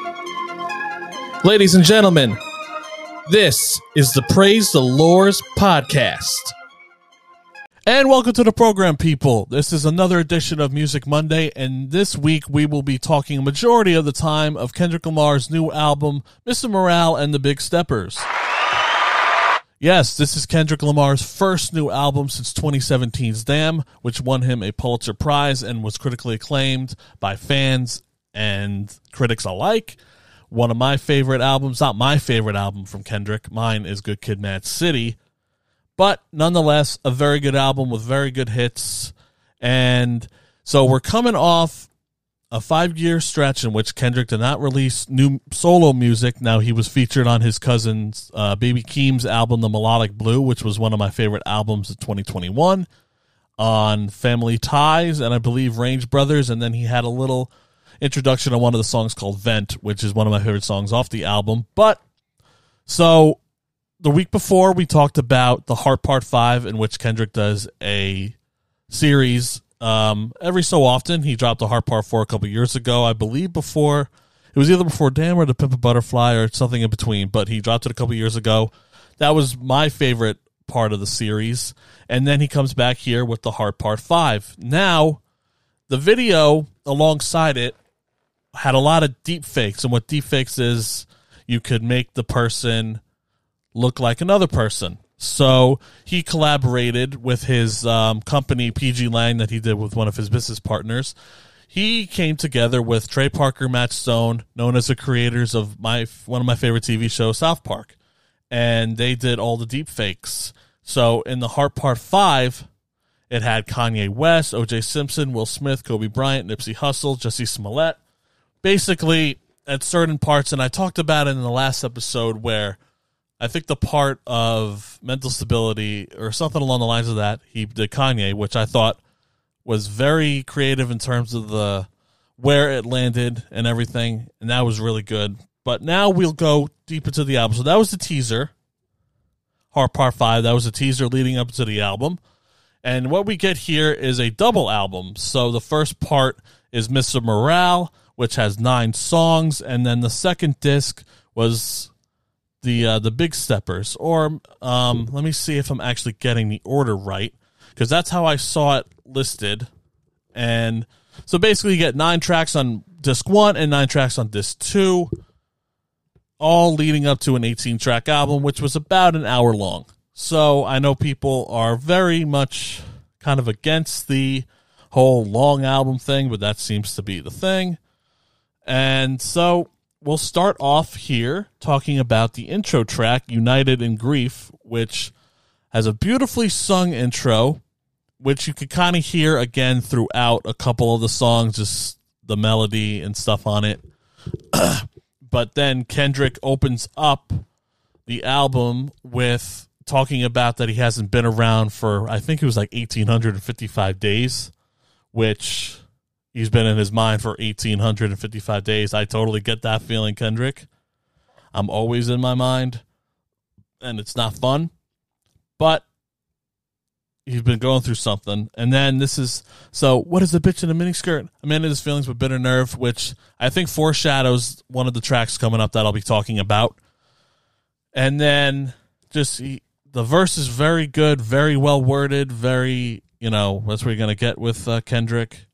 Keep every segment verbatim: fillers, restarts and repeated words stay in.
Ladies and gentlemen, this is the Praise the Lores podcast. And welcome to the program, people. This is another edition of Music Monday, and this week we will be talking a majority of the time of Kendrick Lamar's new album, Mister Morale and the Big Steppers. Yes, this is Kendrick Lamar's first new album since twenty seventeen's Damn, which won him a Pulitzer Prize and was critically acclaimed by fans and critics alike. One of my favorite albums, not my favorite album from Kendrick, mine is Good Kid, Mad City, but nonetheless, a very good album with very good hits. And so we're coming off a five-year stretch in which Kendrick did not release new solo music. Now, he was featured on his cousin's uh, Baby Keem's album, The Melodic Blue, which was one of my favorite albums of twenty twenty-one, on Family Ties, and I believe Range Brothers, and then he had a little introduction on one of the songs called Vent, which is one of my favorite songs off the album. But, so, the week before, we talked about the Heart Part five, in which Kendrick does a series um, every so often. He dropped the Heart Part four a couple years ago, I believe before, it was either before Damn or To Pimp a Butterfly or something in between, but he dropped it a couple years ago. That was my favorite part of the series. And then he comes back here with the Heart Part five. Now, the video alongside it had a lot of deep fakes, and what deep fakes is, you could make the person look like another person. So he collaborated with his um, company, P G Lang, that he did with one of his business partners. He came together with Trey Parker, Matt Stone, known as the creators of my one of my favorite T V shows, South Park, and they did all the deep fakes. So in the Heart Part five, it had Kanye West, O J Simpson, Will Smith, Kobe Bryant, Nipsey Hussle, Jussie Smollett. Basically, at certain parts, and I talked about it in the last episode, where I think the part of Mental Stability or something along the lines of that, he did Kanye, which I thought was very creative in terms of the where it landed and everything, and that was really good. But now we'll go deep into the album. So that was the teaser, Heart Part five. That was a teaser leading up to the album. And what we get here is a double album. So the first part is Mister Morale, which has nine songs, and then the second disc was the uh, the Big Steppers. Or um, let me see if I'm actually getting the order right, because that's how I saw it listed. And so basically you get nine tracks on disc one and nine tracks on disc two, all leading up to an eighteen-track album, which was about an hour long. So I know people are very much kind of against the whole long album thing, but that seems to be the thing. And so we'll start off here talking about the intro track, United in Grief, which has a beautifully sung intro, which you could kind of hear again throughout a couple of the songs, just the melody and stuff on it. But then Kendrick opens up the album with talking about that he hasn't been around for, I think it was like one thousand eight hundred fifty-five days, which he's been in his mind for one thousand eight hundred fifty-five days. I totally get that feeling, Kendrick. I'm always in my mind, and it's not fun. But he's been going through something. And then this is, so what is the bitch in a miniskirt? A Man in His Feelings with Bitter Nerve, which I think foreshadows one of the tracks coming up that I'll be talking about. And then just he, the verse is very good, very well worded, very, you know, that's what you're going to get with uh, Kendrick.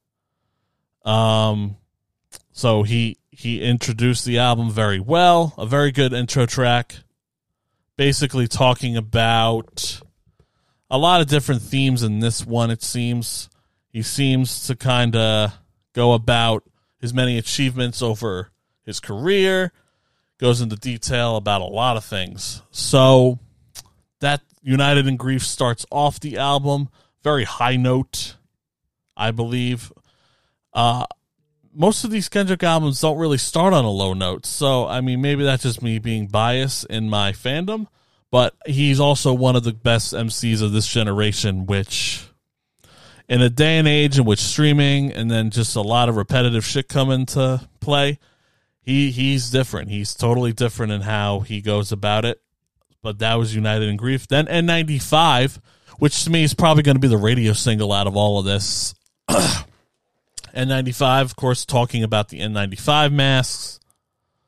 Um, so he he introduced the album very well, a very good intro track, basically talking about a lot of different themes in this one, it seems. He seems to kind of go about his many achievements over his career, goes into detail about a lot of things. So that United in Grief starts off the album, very high note, I believe. Uh, most of these Kendrick albums don't really start on a low note. So, I mean, maybe that's just me being biased in my fandom, but he's also one of the best M Cs of this generation, which in a day and age in which streaming and then just a lot of repetitive shit come into play, he he's different. He's totally different in how he goes about it. But that was United in Grief. Then N ninety-five, which to me is probably going to be the radio single out of all of this. N ninety-five, of course, talking about the N ninety-five masks.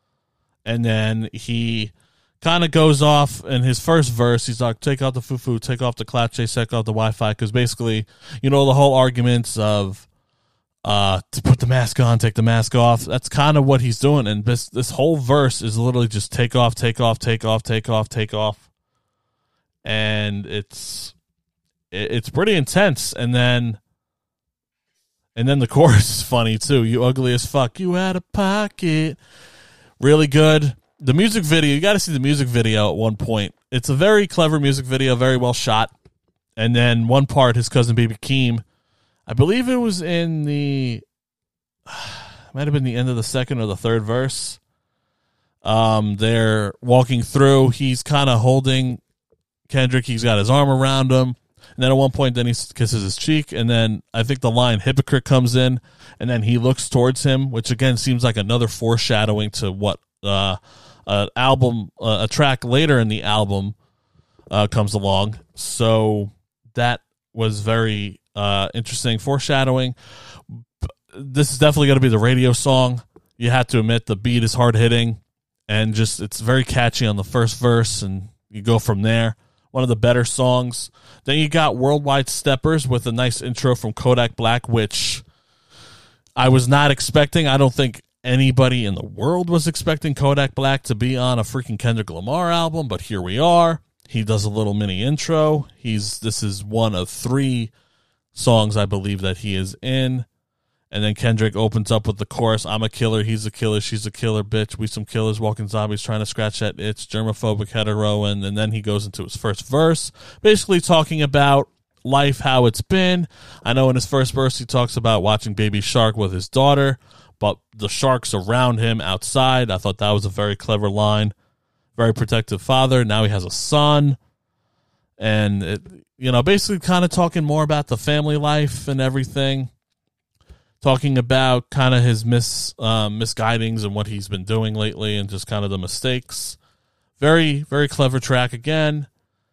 And then he kind of goes off in his first verse. He's like, take out the foo-foo, take off the cloud chase, take off the Wi-Fi. Because basically, you know, the whole arguments of uh, to put the mask on, take the mask off. That's kind of what he's doing. And this, this whole verse is literally just take off, take off, take off, take off, take off. And it's it, it's pretty intense. And then and then the chorus is funny too. You ugly as fuck. You out of pocket. Really good. The music video, you got to see the music video at one point. It's a very clever music video, very well shot. And then one part, his cousin Baby Keem, I believe it was in the, might have been the end of the second or the third verse. Um, they're walking through. He's kind of holding Kendrick. He's got his arm around him. And then at one point, then he kisses his cheek. And then I think the line hypocrite comes in. And then he looks towards him, which again seems like another foreshadowing to what uh, an album, uh, a track later in the album uh, comes along. So that was very uh, interesting foreshadowing. This is definitely going to be the radio song. You have to admit the beat is hard hitting and just it's very catchy on the first verse, and you go from there. One of the better songs. Then you got Worldwide Steppers with a nice intro from Kodak Black, which I was not expecting. I don't think anybody in the world was expecting Kodak Black to be on a freaking Kendrick Lamar album, but here we are. He does a little mini intro. He's this is one of three songs I believe that he is in. And then Kendrick opens up with the chorus, I'm a killer, he's a killer, she's a killer, bitch. We some killers, walking zombies, trying to scratch that itch, germophobic hetero. And, and then he goes into his first verse, basically talking about life, how it's been. I know in his first verse he talks about watching Baby Shark with his daughter, but the sharks around him outside. I thought that was a very clever line. Very protective father. Now he has a son. And, it, you know, basically kind of talking more about the family life and everything. Talking about kind of his mis um, misguidings and what he's been doing lately and just kind of the mistakes. Very, very clever track again.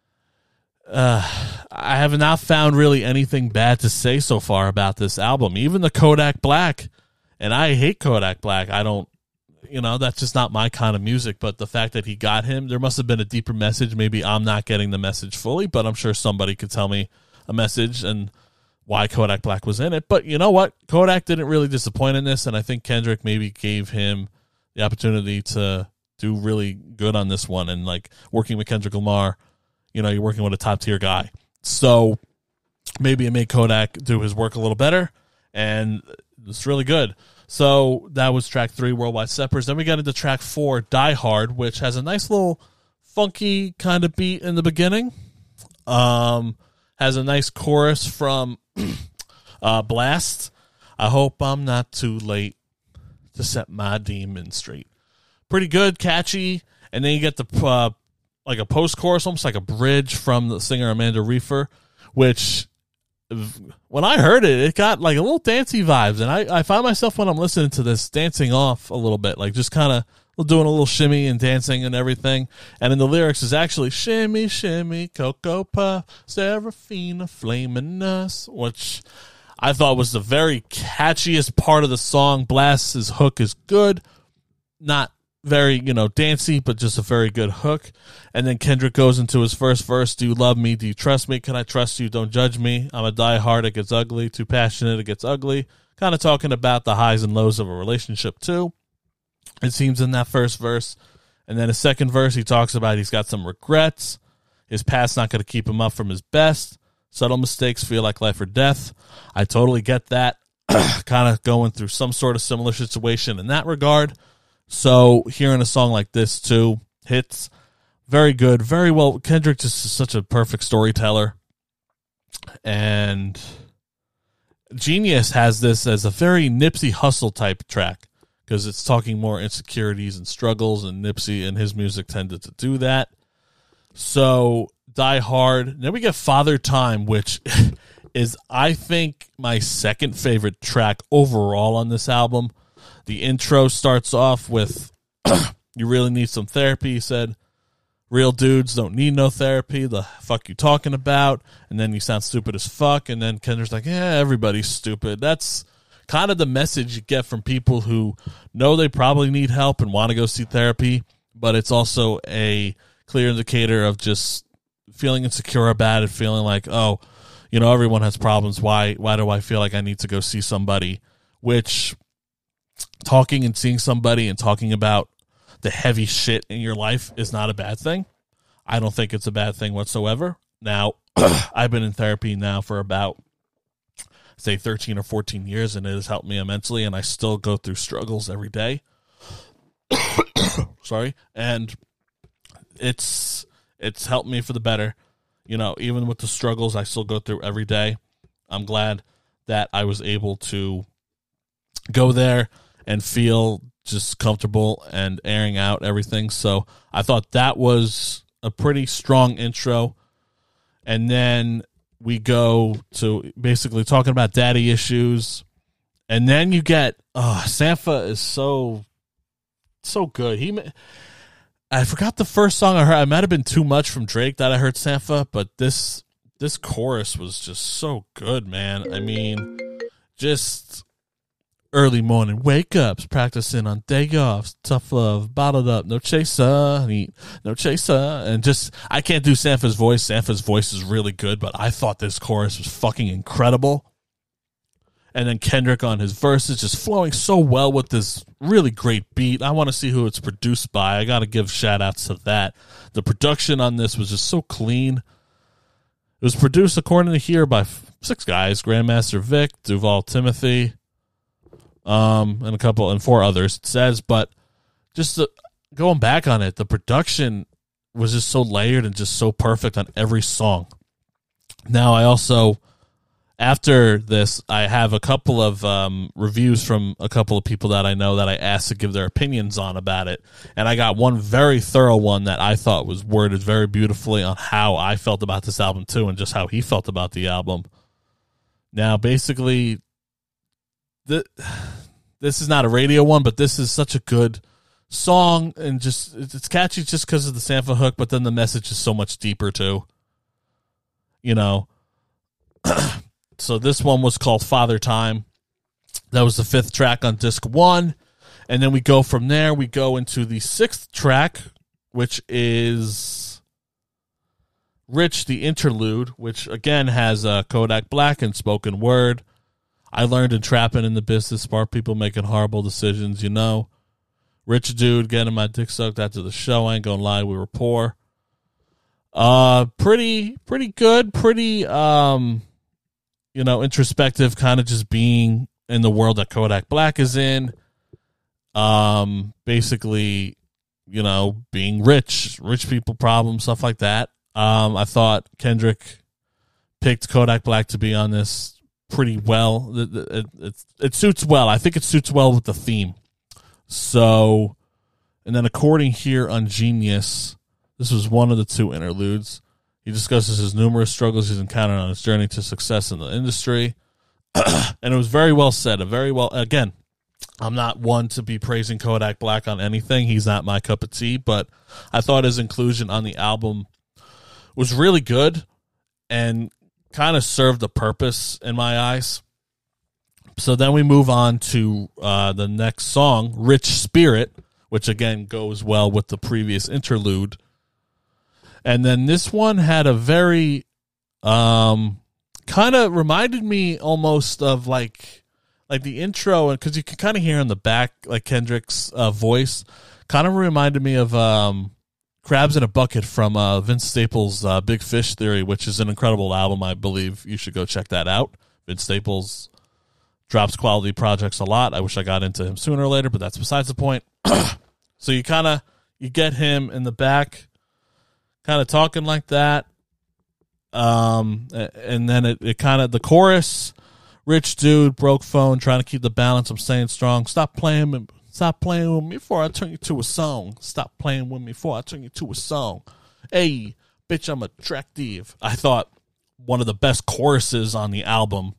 Uh, I have not found really anything bad to say so far about this album. Even the Kodak Black, and I hate Kodak Black. I don't, you know, that's just not my kind of music. But the fact that he got him, there must have been a deeper message. Maybe I'm not getting the message fully, but I'm sure somebody could tell me a message and why Kodak Black was in it. But you know what? Kodak didn't really disappoint in this, and I think Kendrick maybe gave him the opportunity to do really good on this one. And like working with Kendrick Lamar, you know, you're working with a top tier guy. So maybe it made Kodak do his work a little better, and it's really good. So that was track three, Worldwide Steppers. Then we got into track four, Die Hard, which has a nice little funky kind of beat in the beginning. Um, has a nice chorus from uh, Blast. I hope I'm not too late to set my demon straight. Pretty good, catchy. And then you get the uh, like a post-chorus, almost like a bridge from the singer Amanda Reefer, which when I heard it, it got like a little dancey vibes. And I, I find myself when I'm listening to this dancing off a little bit, like just kind of doing a little shimmy and dancing and everything. And in the lyrics is actually shimmy, shimmy, Cocoa Puff, Serafina flaming us, which I thought was the very catchiest part of the song. Blast's hook is good. Not very, you know, dancey, but just a very good hook. And then Kendrick goes into his first verse. Do you love me? Do you trust me? Can I trust you? Don't judge me. I'm a diehard. It gets ugly. Too passionate. It gets ugly. Kind of talking about the highs and lows of a relationship too. It seems in that first verse. And then his second verse, he talks about he's got some regrets. His past's not going to keep him up from his best. Subtle mistakes feel like life or death. I totally get that. Kind of going through some sort of similar situation in that regard. So hearing a song like this too hits. Very good. Very well. Kendrick just is such a perfect storyteller. And Genius has this as a very Nipsey Hussle type track, because it's talking more insecurities and struggles, and Nipsey and his music tended to do that. So, Die Hard. Then we get Father Time, which is, I think, my second favorite track overall on this album. The intro starts off with, you really need some therapy, he said. Real dudes don't need no therapy. The fuck you talking about? And then you sound stupid as fuck. And then Kendrick's like, yeah, everybody's stupid. That's kind of the message you get from people who know they probably need help and want to go see therapy, but it's also a clear indicator of just feeling insecure about it, feeling like, oh, you know, everyone has problems. Why, why do I feel like I need to go see somebody? Which talking and seeing somebody and talking about the heavy shit in your life is not a bad thing. I don't think it's a bad thing whatsoever. Now, I've been in therapy now for about, say, thirteen or fourteen years, and it has helped me immensely, and I still go through struggles every day. Sorry. And it's it's helped me for the better. You know, even with the struggles I still go through every day, I'm glad that I was able to go there and feel just comfortable and airing out everything. So I thought that was a pretty strong intro. And then we go to basically talking about daddy issues. And then you get, oh, Sampha is so, so good. He, I forgot the first song I heard. It might have been Too Much from Drake that I heard Sampha, but this, this chorus was just so good, man. I mean, just early morning wake-ups, practicing on day offs, tough love, bottled up, no chaser, neat, no chaser, and just, I can't do Sampha's voice. Sampha's voice is really good, but I thought this chorus was fucking incredible. And then Kendrick on his verses just flowing so well with this really great beat. I want to see who it's produced by. I got to give shout-outs to that. The production on this was just so clean. It was produced, according to here, by six guys: Grandmaster Vic, Duval Timothy, Um, and a couple and four others, it says, but just the, going back on it, the production was just so layered and just so perfect on every song. Now, I also, after this, I have a couple of um, reviews from a couple of people that I know that I asked to give their opinions on about it. And I got one very thorough one that I thought was worded very beautifully on how I felt about this album too, and just how he felt about the album. Now, basically, the, this is not a radio one, but this is such a good song, and just it's catchy just because of the Sampha hook, but then the message is so much deeper too. You know, so this one was called Father Time. That was the fifth track on disc one, and then we go from there. We go into the sixth track, which is Rich, the Interlude, which again has uh, Kodak Black and spoken word. I learned in trapping in the business, smart people making horrible decisions, you know. Rich dude getting my dick sucked after the show. I ain't gonna lie, we were poor. Uh, pretty, pretty good. Pretty, um, you know, introspective, kind of just being in the world that Kodak Black is in. Um, basically, you know, being rich, rich people problems, stuff like that. Um, I thought Kendrick picked Kodak Black to be on this pretty well. It, it, it, it suits well. I think it suits well with the theme. So, and then according here on Genius, this was one of the two interludes. He discusses his numerous struggles he's encountered on his journey to success in the industry. And it was very well said. A very well, again, I'm not one to be praising Kodak Black on anything. He's not my cup of tea, but I thought his inclusion on the album was really good and kind of served a purpose in my eyes. So then we move on to uh, the next song, Rich Spirit, which again goes well with the previous interlude. And then this one had a very, um, kind of reminded me almost of like, like the intro, because you can kind of hear in the back, like Kendrick's uh, voice, kind of reminded me of um, Crabs in a Bucket from uh, Vince Staples' uh, Big Fish Theory, which is an incredible album. I believe you should go check that out. Vince Staples drops quality projects a lot. I wish I got into him sooner or later, but that's besides the point. So you kind of, you get him in the back, kind of talking like that. Um, and then it, it kind of, the chorus, rich dude, broke phone, trying to keep the balance. I'm staying strong. Stop playing, stop playing with me before I turn you to a song. Stop playing with me before I turn you to a song. Hey, bitch, I'm attractive. I thought one of the best choruses on the album.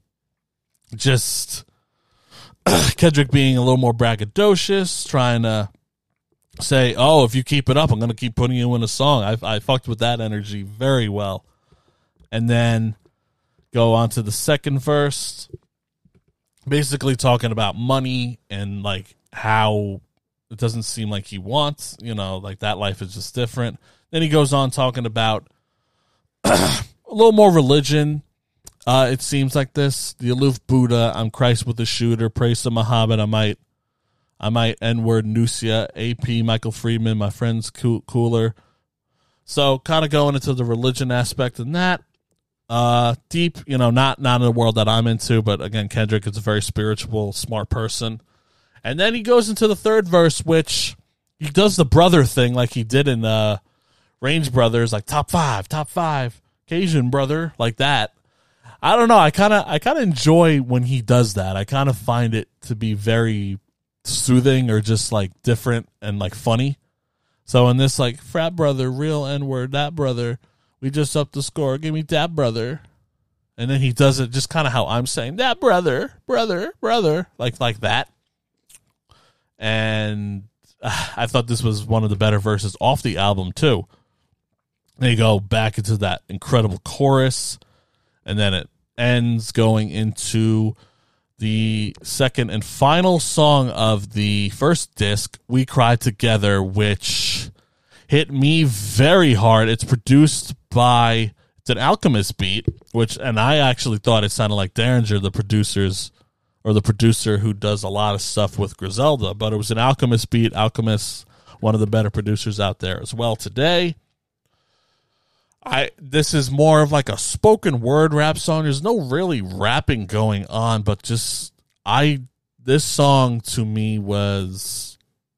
Just Kendrick being a little more braggadocious, trying to say, oh, if you keep it up, I'm going to keep putting you in a song. I, I fucked with that energy very well. And then go on to the second verse. basically talking about money and like how it doesn't seem like he wants, you know, like that life is just different. Then he goes on talking about a little more religion. Uh, it seems like this, the aloof Buddha, I'm Christ with a shooter, praise to Muhammad, I might, I might N-word Nusia, A P, Michael Friedman, my friend's cool, cooler. So kind of going into the religion aspect and that. Uh, deep, you know, not, not in the world that I'm into, but again, Kendrick is a very spiritual, smart person. And then he goes into the third verse, which he does the brother thing like he did in uh, Range Brothers, like top five, top five, Cajun brother, like that. I don't know. I kind of I kind of enjoy when he does that. I kind of find it to be very soothing or just like different and like funny. So in this, like, frat brother, real N-word, that brother, we just upped the score, give me that brother. And then he does it just kind of how I'm saying, that brother, brother, brother, like like that. And uh, I thought this was one of the better verses off the album, too. They go back into that incredible chorus, and then it ends going into the second and final song of the first disc, We Cry Together, which hit me very hard. It's produced by, it's an Alchemist beat, which, and I actually thought it sounded like Derringer, the producers, or the producer who does a lot of stuff with Griselda, but it was an Alchemist beat. Alchemist, one of the better producers out there as well today. I this is more of like a spoken word rap song. There's no really rapping going on, but just I this song to me was,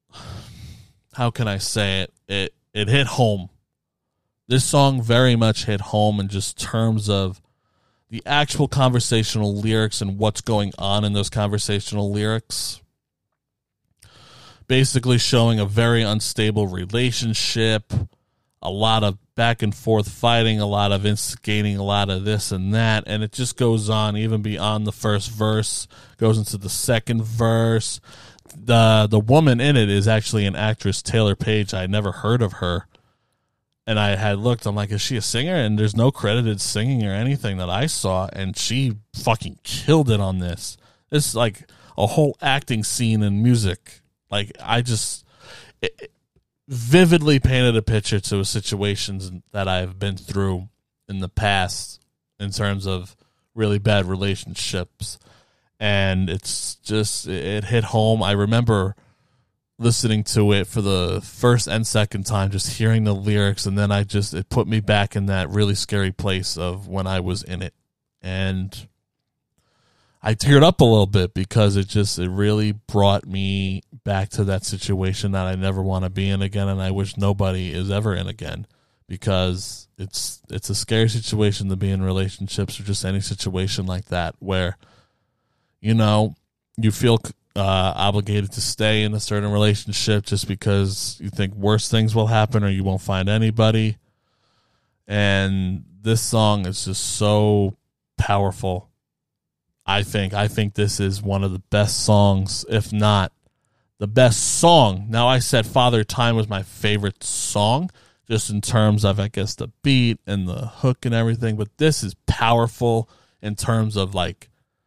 how can I say it? It it hit home. This song very much hit home in just terms of the actual conversational lyrics and what's going on in those conversational lyrics. Basically showing a very unstable relationship, a lot of back and forth fighting, a lot of instigating, a lot of this and that, and it just goes on even beyond the first verse, goes into the second verse. The the woman in it is actually an actress, Taylor Page. I had never heard of her. And I had looked, I'm like, is she a singer? And there's no credited singing or anything that I saw, and she fucking killed it on this. This is like a whole acting scene and music. Like, I just it, it vividly painted a picture to situations that I've been through in the past in terms of really bad relationships. And it's just, it hit home. I remember listening to it for the first and second time, just hearing the lyrics, and then I just, it put me back in that really scary place of when I was in it. And I teared up a little bit because it just, it really brought me back to that situation that I never want to be in again, and I wish nobody is ever in again, because it's it's a scary situation to be in relationships, or just any situation like that where, you know, you feel uh, obligated to stay in a certain relationship just because you think worse things will happen or you won't find anybody. And this song is just so powerful. I think I think this is one of the best songs, if not the best song. Now, I said Father Time was my favorite song, just in terms of, I guess, the beat and the hook and everything. But this is powerful in terms of, like,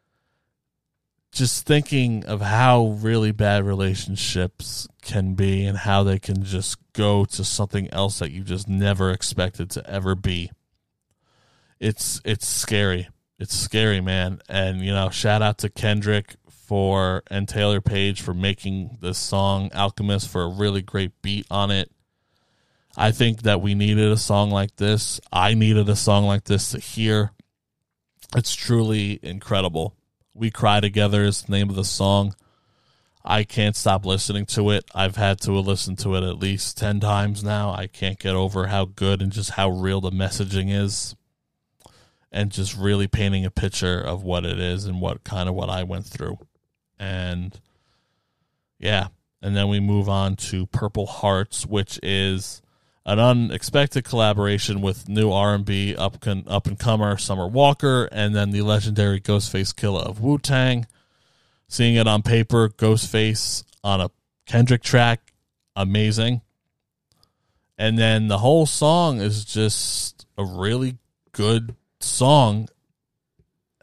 just thinking of how really bad relationships can be and how they can just go to something else that you just never expected to ever be. It's it's scary. It's scary, man. And, you know, shout out to Kendrick for and Taylor Page for making this song, Alchemist, for a really great beat on it. I think that we needed a song like this. I needed a song like this to hear. It's truly incredible. We Cry Together is the name of the song. I can't stop listening to it. I've had to listen to it at least ten times now. I can't get over how good and just how real the messaging is, and just really painting a picture of what it is and what kind of what I went through. And yeah, and then we move on to Purple Hearts, which is an unexpected collaboration with new R and B up up and comer Summer Walker, and then the legendary Ghostface Killah of Wu-Tang. Seeing it on paper, Ghostface on a Kendrick track, amazing. And then the whole song is just a really good song.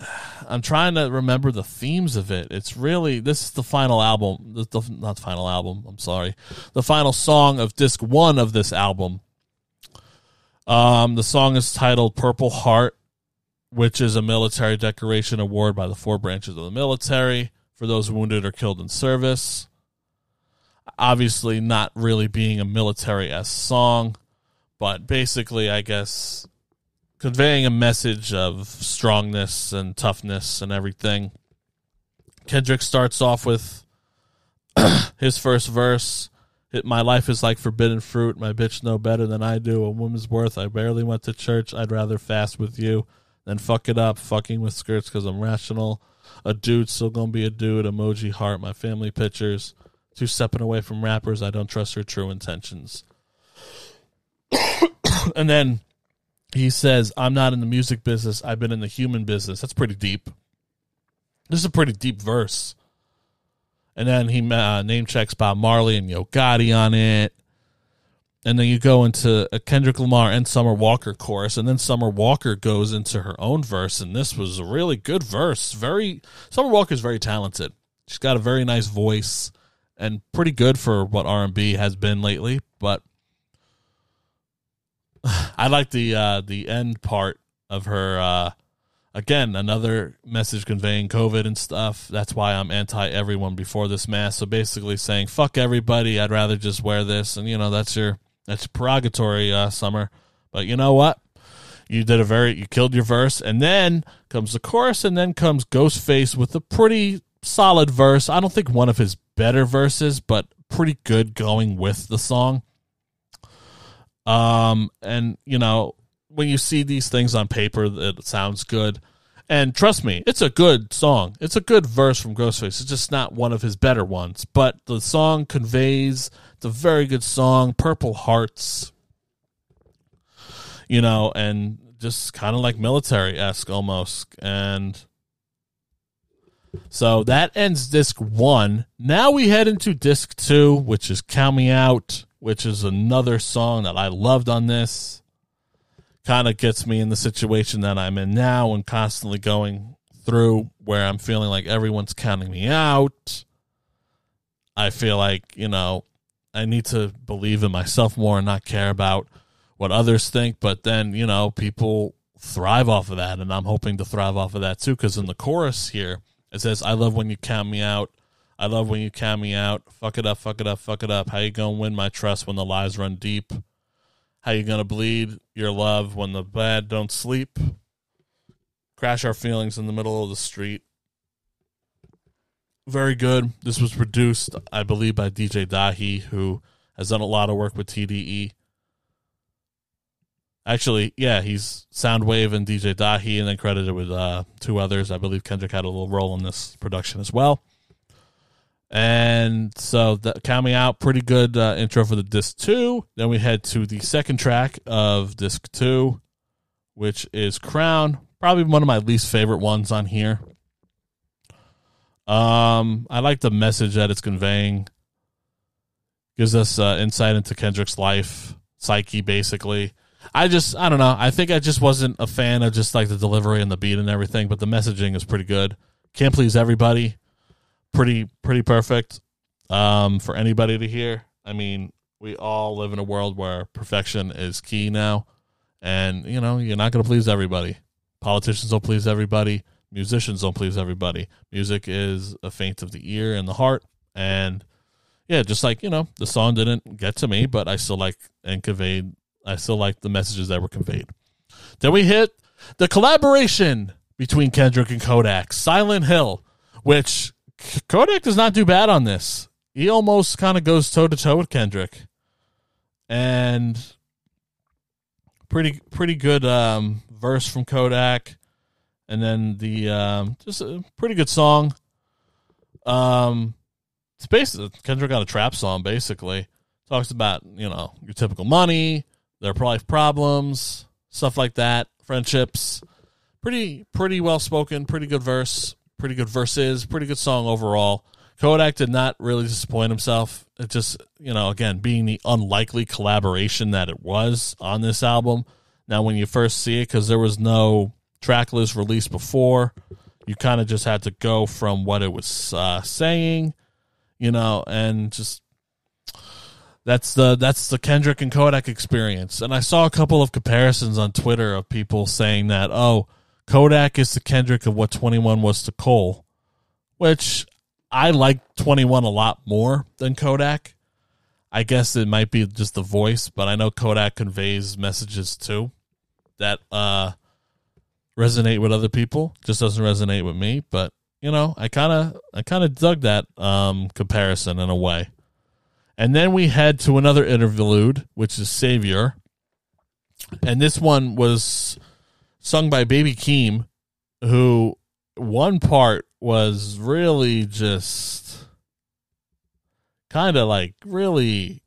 I'm trying to remember the themes of it. It's really, this is the final album, the, the, not the final album, I'm sorry, the final song of disc one of this album. Um, the song is titled Purple Heart, which is a military decoration award by the four branches of the military for those wounded or killed in service. Obviously not really being a military-esque song, but basically, I guess, conveying a message of strongness and toughness and everything. Kendrick starts off with his first verse. My life is like forbidden fruit. My bitch know better than I do. A woman's worth. I barely went to church. I'd rather fast with you than fuck it up fucking with skirts because I'm rational. A dude still gonna be a dude. Emoji heart. My family pictures. Two stepping away from rappers. I don't trust her true intentions. And then he says, I'm not in the music business. I've been in the human business. That's pretty deep. This is a pretty deep verse. And then he uh, name checks Bob Marley and Yo Gotti on it. And then you go into a Kendrick Lamar and Summer Walker chorus. And then Summer Walker goes into her own verse. And this was a really good verse. Very Summer Walker's very talented. She's got a very nice voice and pretty good for what R and B has been lately. But I like the uh, the end part of her. Uh, again, another message conveying COVID and stuff. That's why I'm anti everyone before this mask. So basically saying fuck everybody. I'd rather just wear this, and you know that's your that's your purgatory, uh, Summer. But you know what? You did a very you killed your verse, and then comes the chorus, and then comes Ghostface with a pretty solid verse. I don't think one of his better verses, but pretty good going with the song. Um, and you know, when you see these things on paper, it sounds good. And trust me, it's a good song. It's a good verse from Ghostface. It's just not one of his better ones, but the song conveys, it's a very good song. Purple Hearts, you know, and just kind of like military-esque almost. And so that ends disc one. Now we head into disc two, which is Count Me Out, which is another song that I loved on this. Kind of gets me in the situation that I'm in now and constantly going through where I'm feeling like everyone's counting me out. I feel like, you know, I need to believe in myself more and not care about what others think. But then, you know, people thrive off of that, and I'm hoping to thrive off of that too, because in the chorus here, it says, I love when you count me out. I love when you count me out. Fuck it up, fuck it up, fuck it up. How you gonna win my trust when the lies run deep? How you gonna bleed your love when the bad don't sleep? Crash our feelings in the middle of the street. Very good. This was produced, I believe, by D J Dahi, who has done a lot of work with T D E. Actually, yeah, he's Soundwave and D J Dahi, and then credited with uh, two others. I believe Kendrick had a little role in this production as well. And so, that, Count Me Out, pretty good uh, intro for the disc two. Then we head to the second track of disc two, which is Crown. Probably one of my least favorite ones on here. Um, I like the message that it's conveying. Gives us uh, insight into Kendrick's life, psyche, basically. I just, I don't know. I think I just wasn't a fan of just like the delivery and the beat and everything, but the messaging is pretty good. Can't Please Everybody. Pretty, pretty perfect um, for anybody to hear. I mean, we all live in a world where perfection is key now. And, you know, you're not going to please everybody. Politicians don't please everybody. Musicians don't please everybody. Music is a feint of the ear and the heart. And, yeah, just like, you know, the song didn't get to me, but I still like and conveyed, I still like the messages that were conveyed. Then we hit the collaboration between Kendrick and Kodak, Silent Hill, which Kodak does not do bad on this. He almost kind of goes toe-to-toe with Kendrick. And pretty pretty good um, verse from Kodak. And then the um, just a pretty good song. Um, it's basically Kendrick got a trap song, basically. Talks about, you know, your typical money, their life problems, stuff like that, friendships. Pretty pretty well-spoken, pretty good verse. Pretty good verses, pretty good song overall. Kodak did not really disappoint himself. It just, you know, again, being the unlikely collaboration that it was on this album. Now, when you first see it, because there was no track list released before, You kind of just had to go from what it was uh, saying, you know, and just that's the that's the Kendrick and Kodak experience. And I saw a couple of comparisons on Twitter of people saying that, oh, Kodak is the Kendrick of what twenty-one was to Cole, which I like twenty-one a lot more than Kodak. I guess it might be just the voice, but I know Kodak conveys messages too that uh, resonate with other people. Just doesn't resonate with me. But you know, I kind of I kind of dug that um, comparison in a way. And then we head to another interlude, which is Savior, and this one was sung by Baby Keem, who one part was really just kind of like really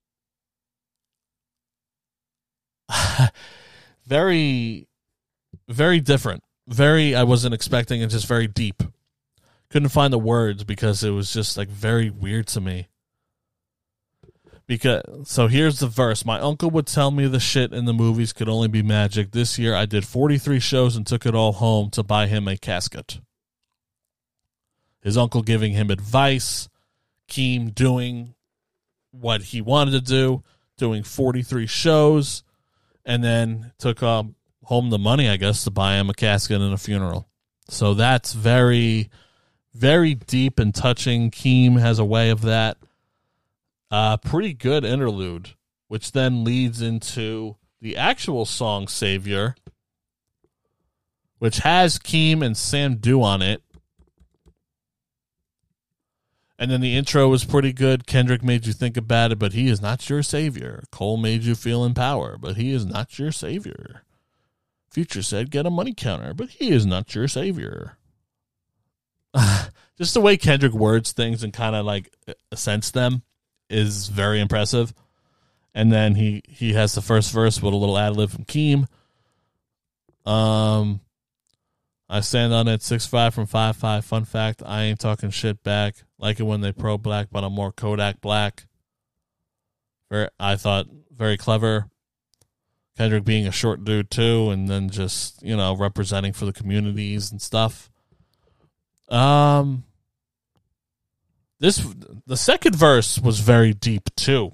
very, very different. Very, I wasn't expecting it, just very deep. Couldn't find the words because it was just like very weird to me. Because so here's the verse. My uncle would tell me the shit in the movies could only be magic. This year I did forty-three shows and took it all home to buy him a casket. His uncle giving him advice. Keem doing what he wanted to do, doing forty-three shows, and then took um, home the money, I guess, to buy him a casket and a funeral. So that's very, very deep and touching. Keem has a way of that. Uh, pretty good interlude, which then leads into the actual song Savior, which has Keem and Sam Dew on it. And then the intro was pretty good. Kendrick made you think about it, but he is not your savior. Cole made you feel in power, but he is not your savior. Future said get a money counter, but he is not your savior. Just the way Kendrick words things and kind of like sense them is very impressive. And then he, he has the first verse with a little ad-lib from Keem. Um, I stand on it six five from five five. Fun fact, I ain't talking shit back. Like it when they pro-black, but I'm more Kodak black. Very, I thought very clever. Kendrick being a short dude too, and then just, you know, representing for the communities and stuff. Um, this the second verse was very deep too.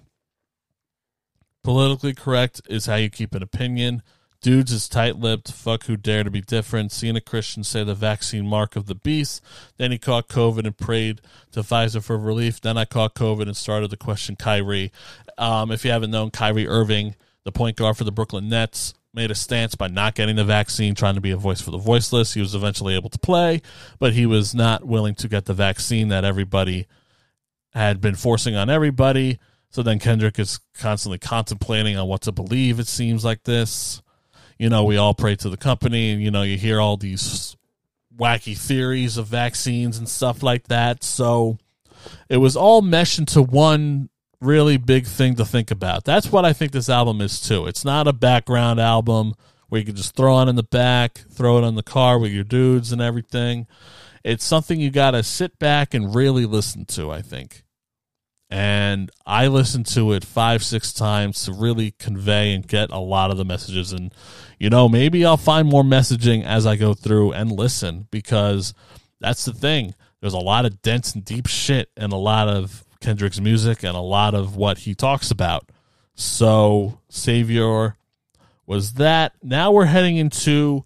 Politically correct is how you keep an opinion. Dudes is tight-lipped. Fuck who dare to be different. Seen a Christian say the vaccine mark of the beast. Then he caught COVID and prayed to Pfizer for relief. Then I caught COVID and started to question Kyrie. Um, if you haven't known, Kyrie Irving, the point guard for the Brooklyn Nets, made a stance by not getting the vaccine, trying to be a voice for the voiceless. He was eventually able to play, but he was not willing to get the vaccine that everybody had been forcing on everybody. So then Kendrick is constantly contemplating on what to believe, it seems like this. You know, we all pray to the company, and, you know, you hear all these wacky theories of vaccines and stuff like that. So it was all meshed into one really big thing to think about. That's what I think this album is, too. It's not a background album where you can just throw on in the back, throw it on the car with your dudes and everything. It's something you got to sit back and really listen to, I think. And I listened to it five, six times to really convey and get a lot of the messages. And, you know, maybe I'll find more messaging as I go through and listen, because that's the thing. There's a lot of dense and deep shit in a lot of Kendrick's music and a lot of what he talks about. So Savior was that. Now we're heading into,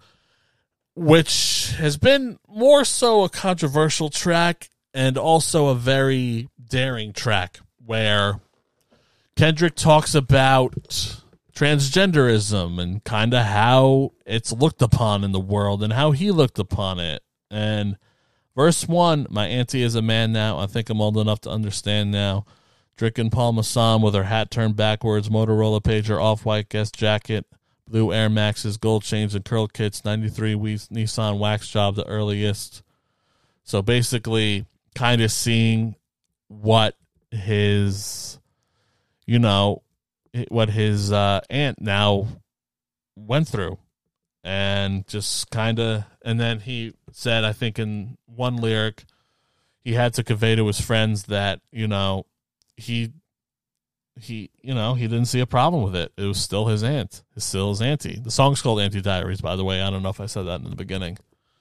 which has been more so a controversial track and also a very daring track, where Kendrick talks about transgenderism and kind of how it's looked upon in the world and how he looked upon it. And verse one, my auntie is a man now. I think I'm old enough to understand now. Drinking Paul Masson with her hat turned backwards, Motorola pager, off-white guest jacket, blue Air Maxes, gold chains and curl kits, ninety-three Nissan wax job, the earliest. So basically kind of seeing what his, you know, what his uh, aunt now went through. And just kind of, and then he said, I think in one lyric, he had to convey to his friends that, you know, he, he, you know, he didn't see a problem with it. It was still his aunt. It's still his auntie. The song's called Auntie Diaries, by the way. I don't know if I said that in the beginning.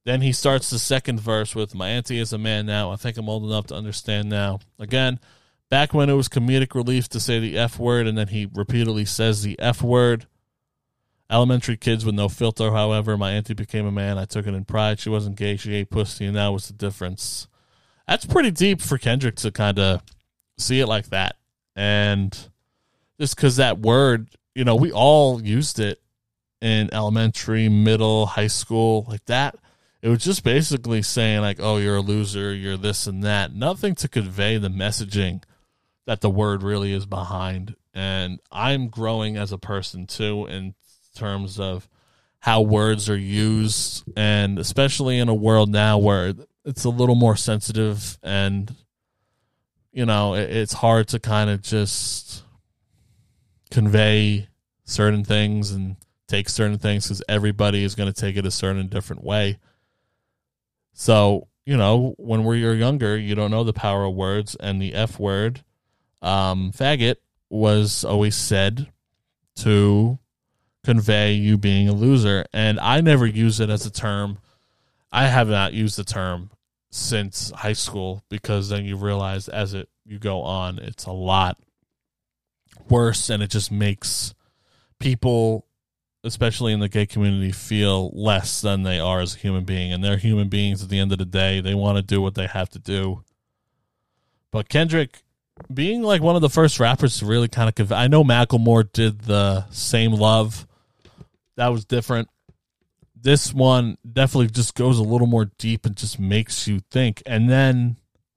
Then he starts the second verse with, my auntie is a man now. I think I'm old enough to understand now. Again, back when it was comedic relief to say the F word, and then he repeatedly says the F word. Elementary kids with no filter, however. My auntie became a man. I took it in pride. She wasn't gay. She ate pussy, and that was the difference. That's pretty deep for Kendrick to kind of see it like that. And just because that word, you know, we all used it in elementary, middle, high school, like that. It was just basically saying, like, oh, you're a loser, you're this and that. Nothing to convey the messaging that the word really is behind. And I'm growing as a person, too, in terms of how words are used, and especially in a world now where it's a little more sensitive and, you know, it's hard to kind of just convey certain things and take certain things because everybody is going to take it a certain different way. So, you know, when we're younger, you don't know the power of words, and the F word, um, faggot, was always said to convey you being a loser. And I never use it as a term. I have not used the term since high school, because then you realize as it you go on, it's a lot worse, and it just makes people, especially in the gay community, feel less than they are as a human being. And they're human beings at the end of the day. They want to do what they have to do. But Kendrick, being like one of the first rappers to really kind of convey, I know Macklemore did the Same Love. That was different. This one definitely just goes a little more deep and just makes you think. And then,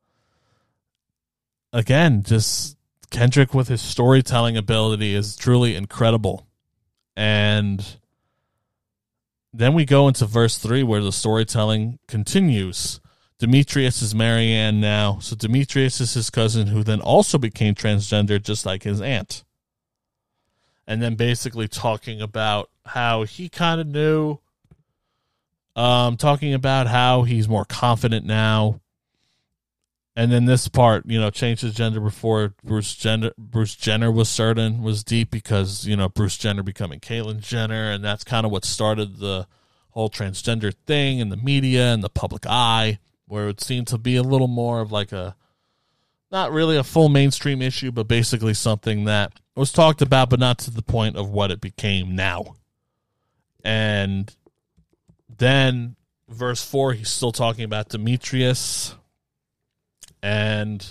again, just Kendrick with his storytelling ability is truly incredible. And then we go into verse three where the storytelling continues. Demetrius is Marianne now. So Demetrius is his cousin, who then also became transgender just like his aunt. And then basically talking about how he kind of knew, um, talking about how he's more confident now. And then this part, you know, changed his gender before Bruce Jenner, Bruce Jenner was certain, was deep, because, you know, Bruce Jenner becoming Caitlyn Jenner, and that's kind of what started the whole transgender thing in the media and the public eye, where it seemed to be a little more of like a, not really a full mainstream issue, but basically something that was talked about, but not to the point of what it became now. And then verse four, he's still talking about Demetrius. And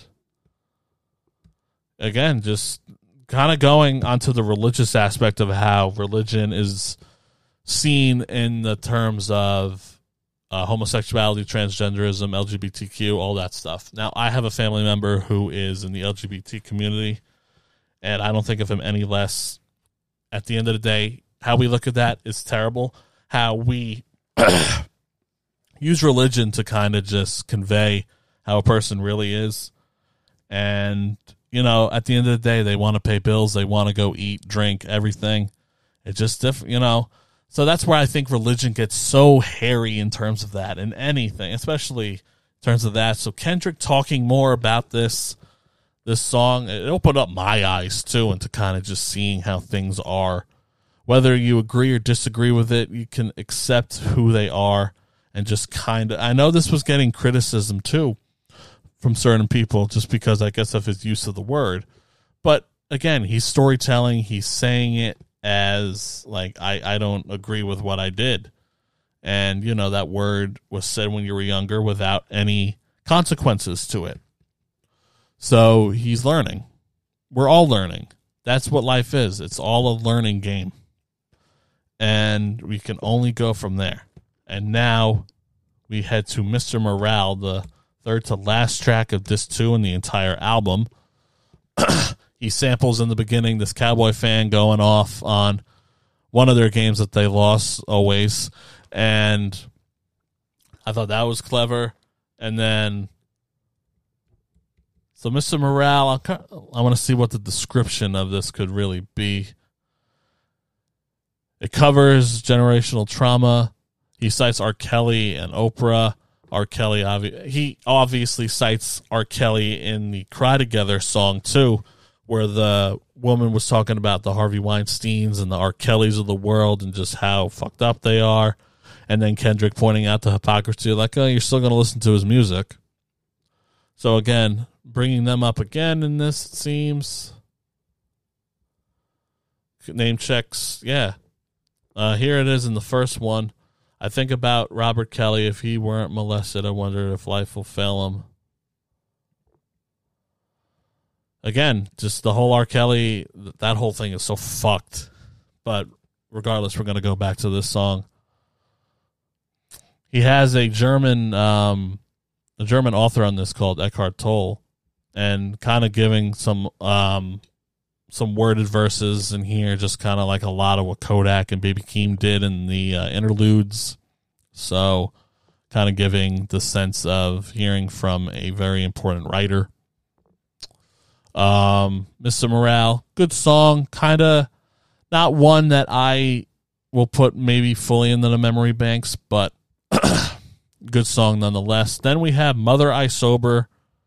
again, just kind of going onto the religious aspect of how religion is seen in the terms of uh, homosexuality, transgenderism, L G B T Q, all that stuff. Now, I have a family member who is in the L G B T community, and I don't think of him any less. At the end of the day, how we look at that is terrible. How we use religion to kind of just convey how a person really is. And, you know, at the end of the day, they want to pay bills. They want to go eat, drink, everything. It's just different, you know. So that's where I think religion gets so hairy in terms of that, and anything, especially in terms of that. So Kendrick talking more about this, this song, it opened up my eyes too, into kind of just seeing how things are. Whether you agree or disagree with it, you can accept who they are and just kind of, I know this was getting criticism too from certain people just because I guess of his use of the word. But again, he's storytelling, he's saying it as like, I, I don't agree with what I did. And, you know, that word was said when you were younger without any consequences to it. So he's learning. We're all learning. That's what life is. It's all a learning game. And we can only go from there. And now we head to Mister Morale, the third to last track of disc two in the entire album. He samples in the beginning this Cowboy fan going off on one of their games that they lost always. And I thought that was clever. And then, so Mister Morale, I want to see what the description of this could really be. It covers generational trauma. He cites R. Kelly and Oprah. R. Kelly, obvi- he obviously cites R. Kelly in the Cry Together song, too, where the woman was talking about the Harvey Weinsteins and the R. Kellys of the world and just how fucked up they are. And then Kendrick pointing out the hypocrisy, like, oh, you're still going to listen to his music. So again, bringing them up again in this, it seems. Name checks, yeah. Uh, here it is in the first one. I think about Robert Kelly. If he weren't molested, I wonder if life will fail him. Again, just the whole R. Kelly, that whole thing is so fucked. But regardless, we're going to go back to this song. He has a German um, a German author on this called Eckhart Tolle, and kind of giving some um, some worded verses in here, just kind of like a lot of what Kodak and Baby Keem did in the uh, interludes. So kind of giving the sense of hearing from a very important writer. Um, Mister Morale, good song, kind of not one that I will put maybe fully into the memory banks, but good song nonetheless. Then we have Mother I Sober,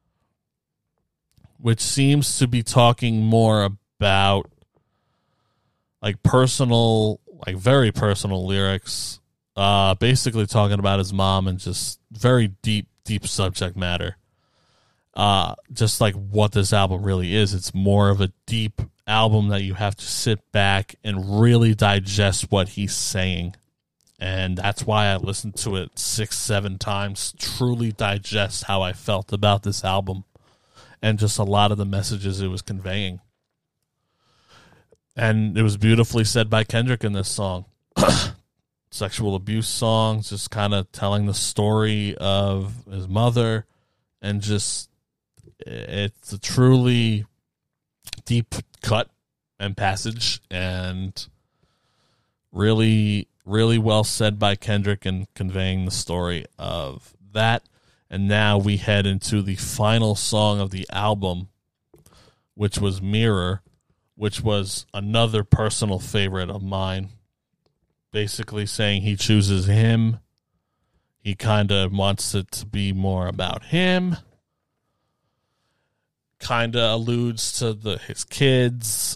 which seems to be talking more about like personal, like very personal lyrics, uh, basically talking about his mom and just very deep, deep subject matter. Uh, just like what this album really is. It's more of a deep album that you have to sit back and really digest what he's saying. And that's why I listened to it six, seven times, truly digest how I felt about this album and just a lot of the messages it was conveying. And it was beautifully said by Kendrick in this song. Sexual abuse songs, just kind of telling the story of his mother, and just it's a truly deep cut and passage, and really, really well said by Kendrick in conveying the story of that. And now we head into the final song of the album, which was Mirror, which was another personal favorite of mine. Basically saying he chooses him. He kind of wants it to be more about him. Kind of alludes to the his kids.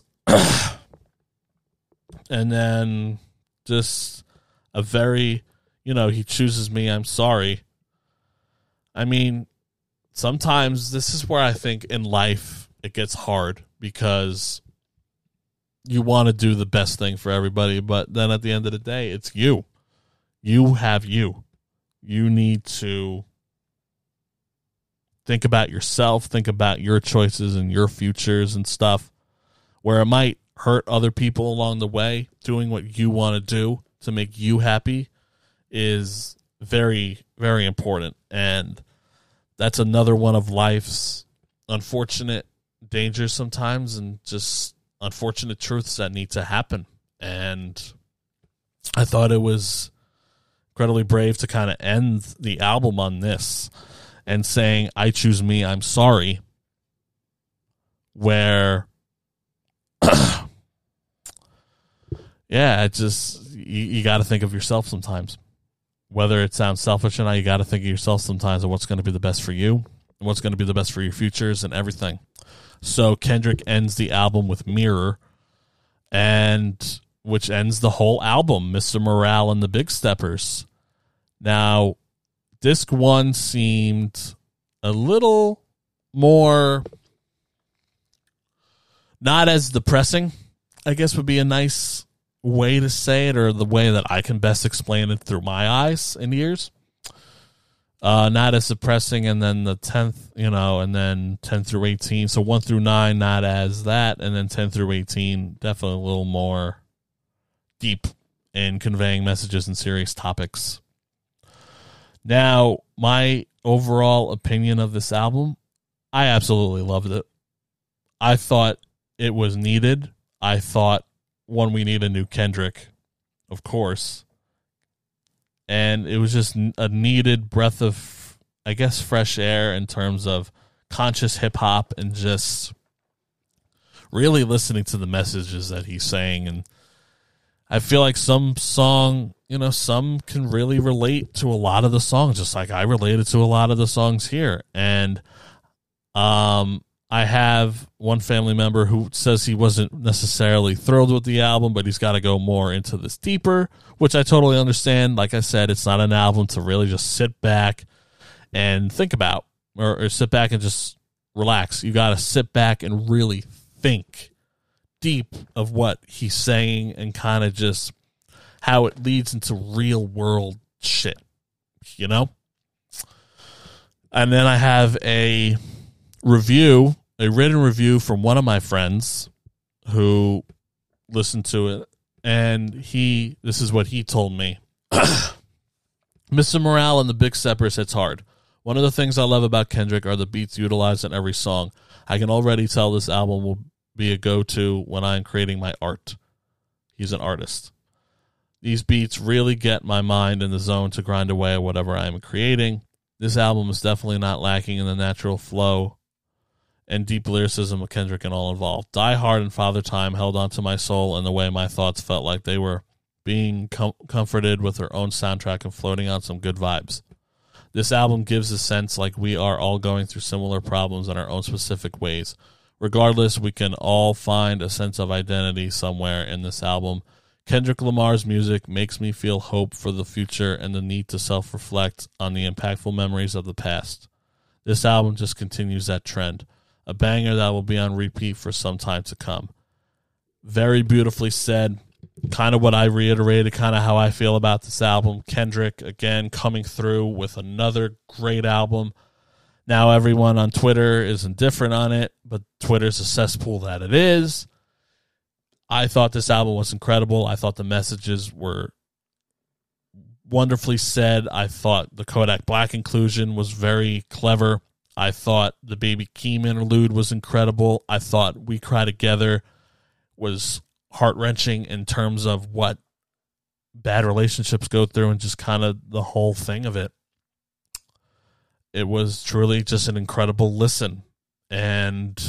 And then just a very, you know, he chooses me, I'm sorry. I mean, sometimes this is where I think in life it gets hard, because you want to do the best thing for everybody, but then at the end of the day, it's you. You have you. You need to think about yourself, think about your choices and your futures and stuff, where it might hurt other people along the way. Doing what you want to do to make you happy is very, very important. And that's another one of life's unfortunate dangers sometimes, and just unfortunate truths that need to happen. And I thought it was incredibly brave to kind of end the album on this and saying, I choose me, I'm sorry, where yeah, it just, you, you got to think of yourself sometimes. Whether it sounds selfish or not, you got to think of yourself sometimes of what's going to be the best for you and what's going to be the best for your futures and everything. So Kendrick ends the album with Mirror, and which ends the whole album, Mister Morale and the Big Steppers. Now, disc one seemed a little more not as depressing, I guess would be a nice way to say it, or the way that I can best explain it through my eyes and ears. Uh, not as depressing, and then the tenth, you know, and then ten through eighteen. So one through nine, not as that, and then ten through eighteen, definitely a little more deep in conveying messages and serious topics. Now, my overall opinion of this album, I absolutely loved it. I thought it was needed. I thought, one, we need a new Kendrick, of course. And it was just a needed breath of, I guess, fresh air in terms of conscious hip-hop and just really listening to the messages that he's saying. And I feel like some song, you know, some can really relate to a lot of the songs, just like I related to a lot of the songs here. And um, I have one family member who says he wasn't necessarily thrilled with the album, but he's got to go more into this deeper, which I totally understand. Like I said, it's not an album to really just sit back and think about, or, or sit back and just relax. You got to sit back and really think deep of what he's saying and kind of just how it leads into real world shit, you know? And then I have a review, a written review from one of my friends who listened to it, and he, this is what he told me. Mister Morale and the Big Steppers hits hard. One of the things I love about Kendrick are the beats utilized in every song. I can already tell this album will be a go-to when I'm creating my art. He's an artist. These beats really get my mind in the zone to grind away at whatever I am creating. This album is definitely not lacking in the natural flow and deep lyricism of Kendrick and all involved. Die Hard and Father Time held onto my soul in the way my thoughts felt like they were being com- comforted with their own soundtrack and floating on some good vibes. This album gives a sense like we are all going through similar problems in our own specific ways. Regardless, we can all find a sense of identity somewhere in this album. Kendrick Lamar's music makes me feel hope for the future and the need to self-reflect on the impactful memories of the past. This album just continues that trend. A banger that will be on repeat for some time to come. Very beautifully said. Kind of what I reiterated, kind of how I feel about this album. Kendrick, again, coming through with another great album. Now everyone on Twitter is indifferent on it, but Twitter's a cesspool that it is. I thought this album was incredible. I thought the messages were wonderfully said. I thought the Kodak Black inclusion was very clever. I thought the Baby Keem interlude was incredible. I thought We Cry Together was heart-wrenching in terms of what bad relationships go through and just kind of the whole thing of it. It was truly just an incredible listen, and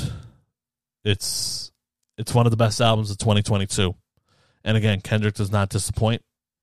it's it's one of the best albums of twenty twenty-two. And again, Kendrick does not disappoint.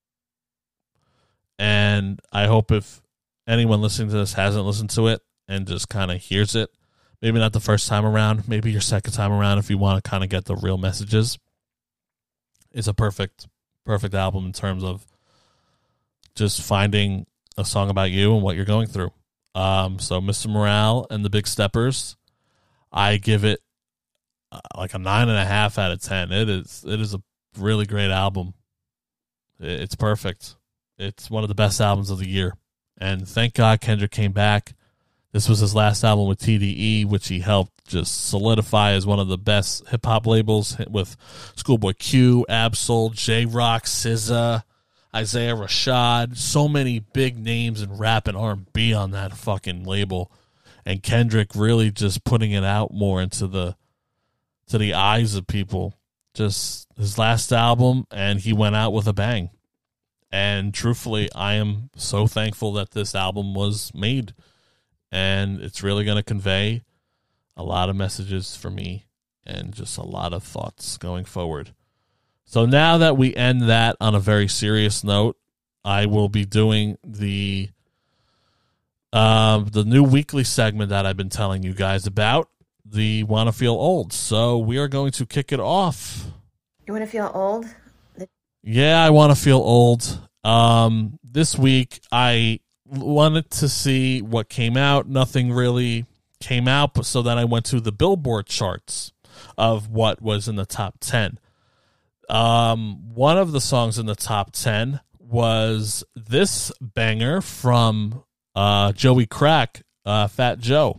And I hope if anyone listening to this hasn't listened to it and just kind of hears it, maybe not the first time around, maybe your second time around if you want to kind of get the real messages, it's a perfect, perfect album in terms of just finding a song about you and what you're going through. Um, so Mister Morale and the Big Steppers, I give it uh, like a nine and a half out of ten. It is, it is a really great album. It's perfect. It's one of the best albums of the year. And thank God Kendrick came back. This was his last album with T D E, which he helped just solidify as one of the best hip-hop labels with Schoolboy Q, Absol, J-Rock, S Z A, Isaiah Rashad. So many big names in rap and R and B on that fucking label. And Kendrick really just putting it out more into the to the eyes of people. Just his last album, and he went out with a bang. And truthfully, I am so thankful that this album was made. And it's really going to convey a lot of messages for me and just a lot of thoughts going forward. So now that we end that on a very serious note, I will be doing the um, the new weekly segment that I've been telling you guys about, the Wanna Feel Old. So we are going to kick it off. You want to feel old? Yeah, I want to feel old. Um, this week, I wanted to see what came out. Nothing really came out, but so then I went to the Billboard charts of what was in the top ten. Um, one of the songs in the top ten was this banger from uh, Joey Crack, uh, Fat Joe.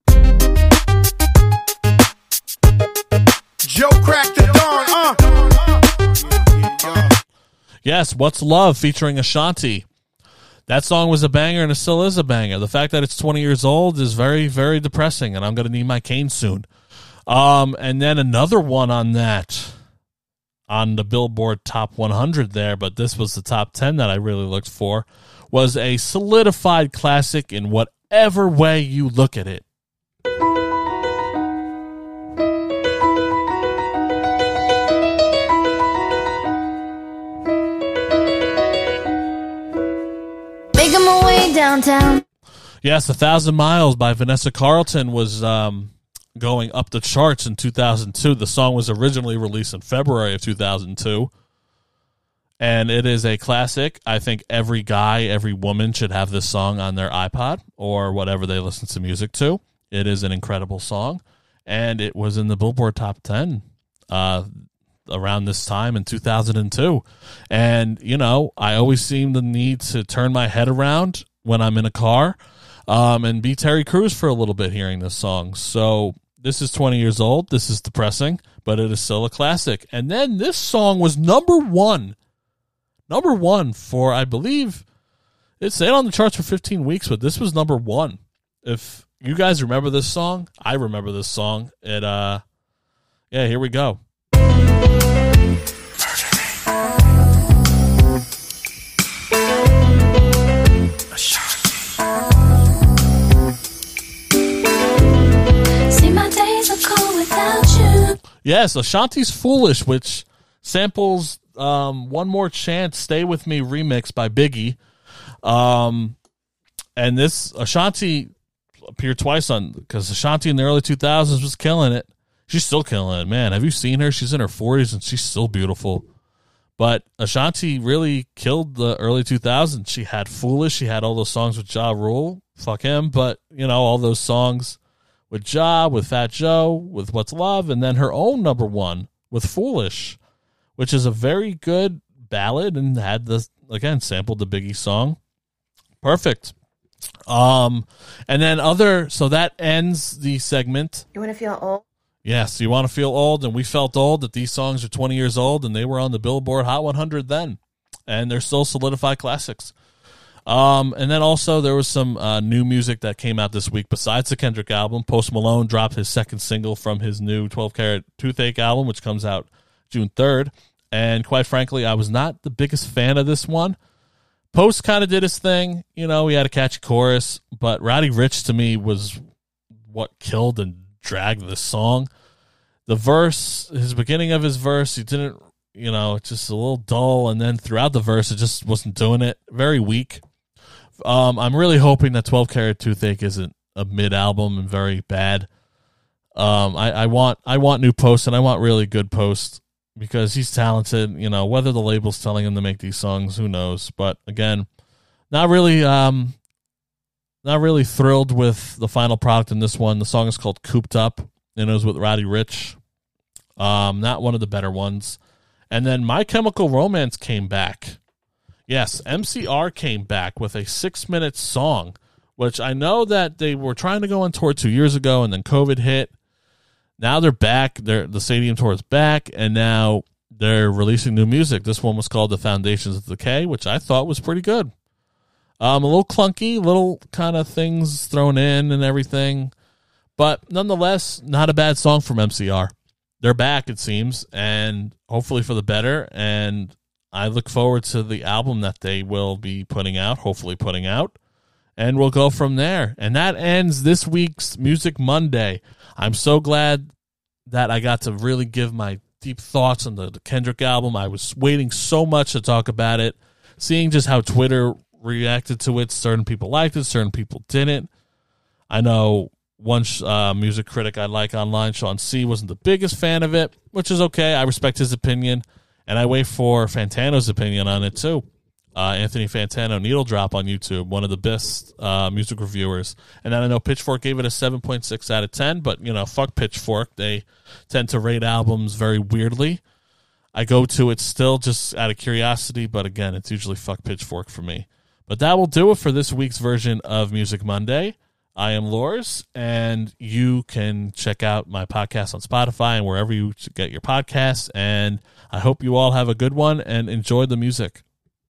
Joe Crack the Dawn, uh. Yes, What's Love featuring Ashanti. That song was a banger, and it still is a banger. The fact that it's twenty years old is very, very depressing, and I'm going to need my cane soon. Um, and then another one on that, on the Billboard Top one hundred there, but this was the top ten that I really looked for, was a solidified classic in whatever way you look at it. Downtown. Yes, A Thousand Miles by Vanessa Carlton was um, going up the charts in two thousand two. The song was originally released in February of two thousand two, and it is a classic. I think every guy, every woman should have this song on their iPod or whatever they listen to music to. It is an incredible song, and it was in the Billboard Top ten uh, around this time in two thousand two. And, you know, I always seem the need to turn my head around when I'm in a car um, and be Terry Crews for a little bit hearing this song. So this is twenty years old. This is depressing, but it is still a classic. And then this song was number one. Number one for, I believe, it stayed on the charts for fifteen weeks, but this was number one. If you guys remember this song, I remember this song. It, uh, yeah, here we go. Yes, Ashanti's Foolish, which samples um, One More Chance, Stay With Me remix by Biggie. Um, and this, Ashanti appeared twice on, because Ashanti in the early two thousands was killing it. She's still killing it, man. Have you seen her? She's in her forties and she's still beautiful. But Ashanti really killed the early two thousands. She had Foolish. She had all those songs with Ja Rule. Fuck him. But, you know, all those songs with Ja, with Fat Joe, with What's Love, and then her own number one with Foolish, which is a very good ballad and had the, again, sampled the Biggie song. Perfect. Um, and then other, so that ends the segment. You want to feel old? Yes, you want to feel old, and we felt old that these songs are twenty years old, and they were on the Billboard Hot one hundred then, and they're still solidified classics. Um, and then also there was some uh, new music that came out this week besides the Kendrick album. Post Malone dropped his second single from his new twelve karat Toothache album, which comes out June third, and quite frankly, I was not the biggest fan of this one. Post kind of did his thing, you know, he had a catchy chorus, but Roddy Ricch to me was what killed and dragged this song. The verse, his beginning of his verse, he didn't, you know, it's just a little dull, and then throughout the verse, it just wasn't doing it. Very weak. Um, I'm really hoping that twelve karat Toothache isn't a mid-album and very bad. Um, I, I want I want new Post, and I want really good Post, because he's talented. You know, whether the label's telling him to make these songs, who knows? But again, not really, um, not really thrilled with the final product in this one. The song is called "Cooped Up," and it was with Roddy Ricch. Um, not one of the better ones. And then My Chemical Romance came back. Yes, M C R came back with a six-minute song, which I know that they were trying to go on tour two years ago, and then COVID hit. Now they're back. They're, the stadium tour is back, and now they're releasing new music. This one was called The Foundations of Decay, which I thought was pretty good. Um, a little clunky, little kind of things thrown in and everything, but nonetheless, not a bad song from M C R. They're back, it seems, and hopefully for the better, and I look forward to the album that they will be putting out, hopefully putting out, and we'll go from there. And that ends this week's Music Monday. I'm so glad that I got to really give my deep thoughts on the, the Kendrick album. I was waiting so much to talk about it, seeing just how Twitter reacted to it. Certain people liked it, certain people didn't. I know one uh, music critic I like online, Sean C., wasn't the biggest fan of it, which is okay. I respect his opinion, and I wait for Fantano's opinion on it too. Uh, Anthony Fantano, Needle Drop on YouTube, one of the best uh, music reviewers. And then I know Pitchfork gave it a seven point six out of ten, but, you know, fuck Pitchfork. They tend to rate albums very weirdly. I go to it still just out of curiosity, but again, it's usually fuck Pitchfork for me. But that will do it for this week's version of Music Monday. I am Lors, and you can check out my podcast on Spotify and wherever you get your podcasts. And I hope you all have a good one and enjoy the music.